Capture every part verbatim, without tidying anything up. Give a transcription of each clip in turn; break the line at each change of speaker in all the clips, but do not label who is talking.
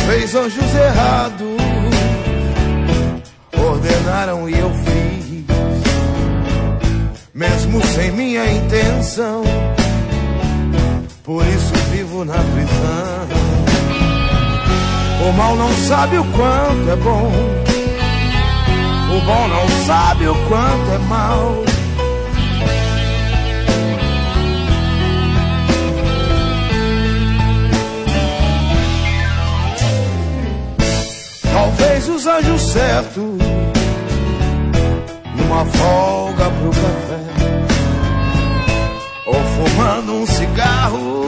Talvez anjos errados ordenaram e eu fiz, mesmo sem minha intenção. Por isso vivo na prisão. O mal não sabe o quanto é bom, o bom não sabe o quanto é mal. Talvez os anjos certos, numa folga pro café, ou fumando um cigarro,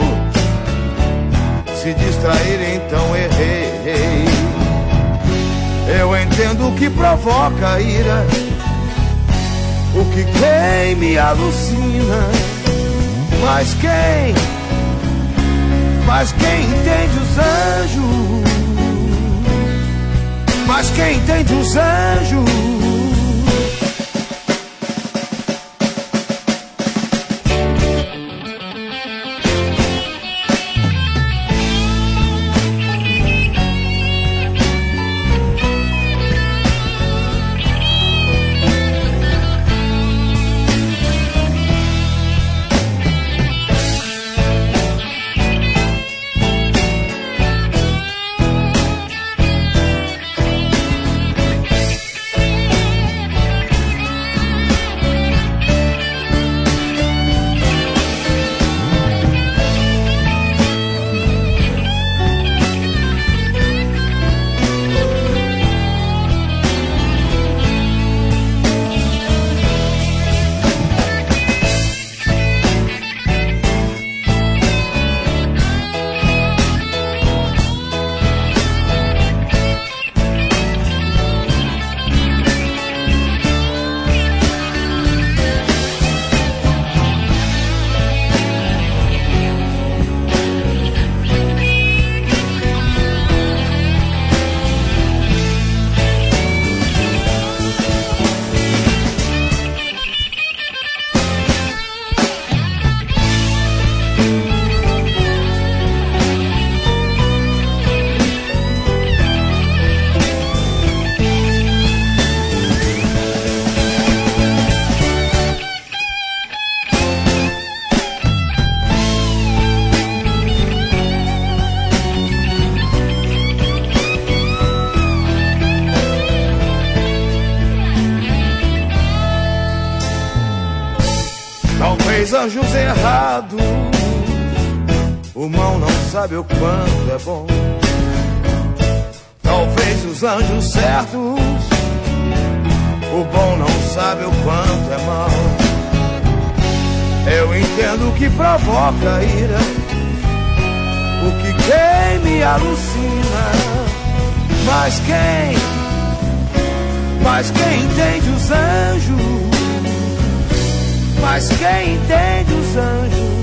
se distraírem, então errei. Eu entendo o que provoca a ira, o que quem me alucina. Mas quem, mas quem entende os anjos? Mas quem entende os anjos? Talvez anjos errados, o mal não sabe o quanto é bom. Talvez os anjos certos, o bom não sabe o quanto é mal. Eu entendo o que provoca a ira, o que quem me alucina. Mas quem, mas quem entende os anjos? Mas quem entende os anjos?